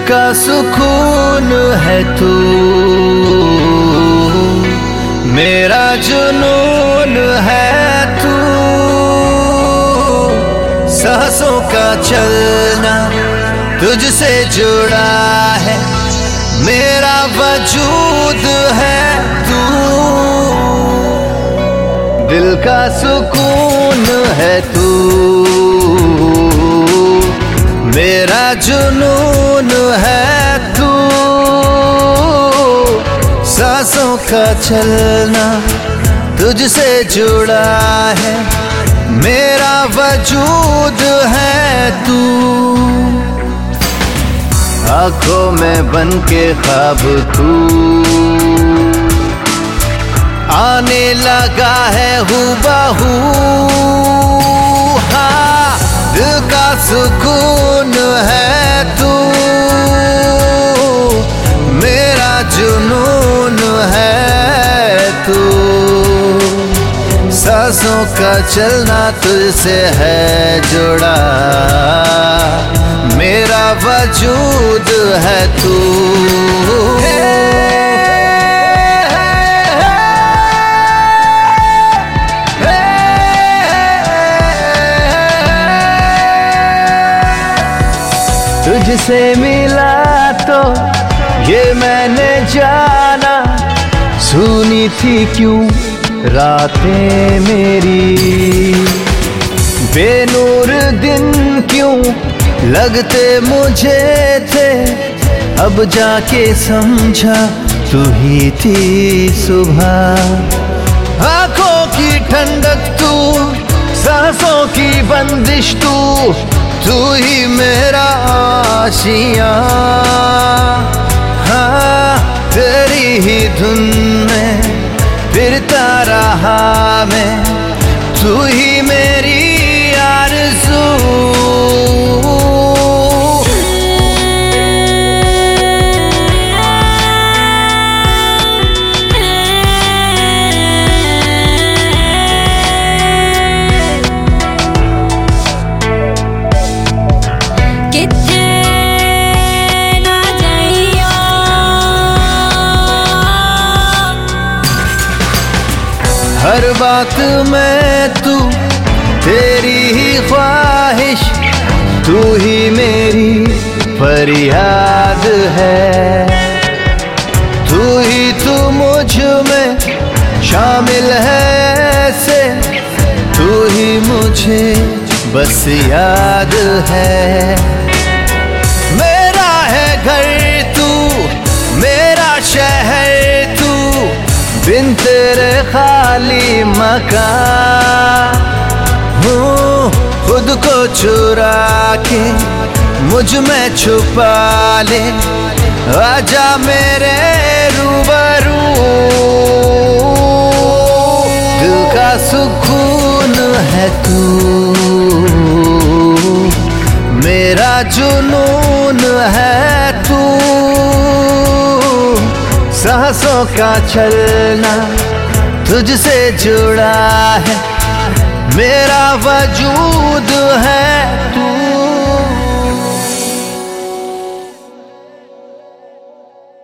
का सुकून है तू, मेरा जुनून है तू। सांसों का चलना तुझसे जुड़ा है, मेरा वजूद है तू। दिल का सुकून है तू, मेरा जुनून है तू। सांसों का चलना तुझसे जुड़ा है, मेरा वजूद है तू। आंखों में बन के ख्वाब तू आने लगा है हूबहू। हाँ, दिल का सुकून है तू, मेरा जुनून है तू। सांसों का चलना तुझसे है जुड़ा, मेरा वजूद है तू। तुझसे मिला तो ये मैंने जाना, सुनी थी क्यों रातें मेरी, बेनूर दिन क्यों लगते मुझे थे। अब जाके समझा तू ही थी सुबह। आंखों की ठंडक तू, सांसों की बंदिश तू, तू ही मेरा आशियाँ। हाँ, तेरी ही धुन में फिरता रहा मैं, तू ही मेरी आरज़ू। हर बात में तू, तेरी ही ख्वाहिश, तू ही मेरी फरियाद है। तू ही तू मुझ में शामिल है ऐसे, तू ही मुझे बस याद है। मेरा है घर तू, मेरा शहर तू, बिन तेरे खाली मकान हूँ। खुद को चुरा के मुझ में छुपा ले, आजा मेरे रूबरू। दिल का सुकून है तू, मेरा जुनून है तू। सांसों का चलना तुझसे जुड़ा है, मेरा वजूद है तू।